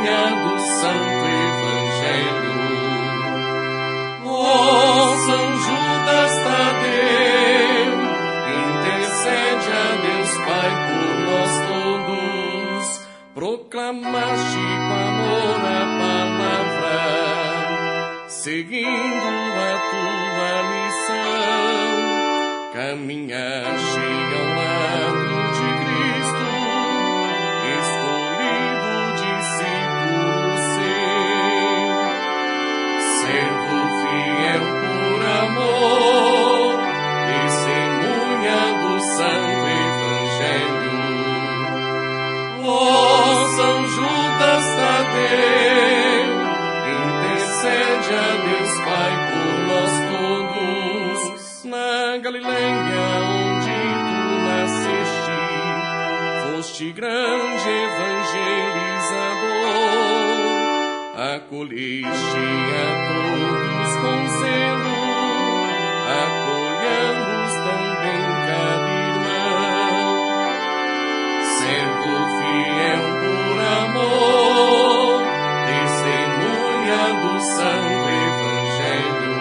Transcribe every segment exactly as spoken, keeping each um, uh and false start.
testemunha do Santo Evangelho. Ó São Judas Tadeu, intercede a Deus Pai por nós todos. Proclamaste com amor a palavra, seguindo a tua missão, caminhaste ao lado de Cristo, escolhido discípulo seu, servo fiel por amor, testemunha do Santo Evangelho. Ó São Judas Tadeu, intercede a Deus Pai por nós todos. Na Galileia onde tu nasceste, foste grande evangelizador, acolheste a todos com zelo, acolhamos também cada irmão, servo fiel por amor, testemunha do Santo Evangelho.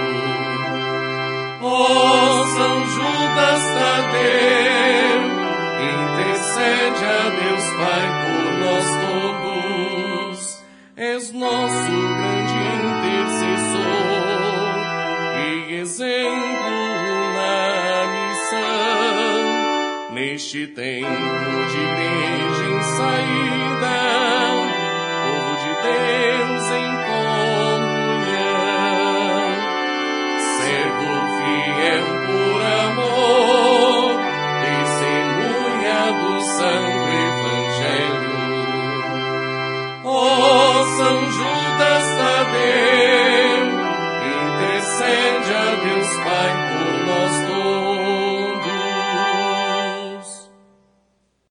Ó São Judas Tadeu, intercede a Deus Pai por nós todos. És nosso grande intercessor e exemplo na missão, neste tempo de igreja em saída, povo de Deus em comunhão, servo fiel por amor, testemunha do Santo Evangelho. Ó São Judas Tadeu, intercede a Deus Pai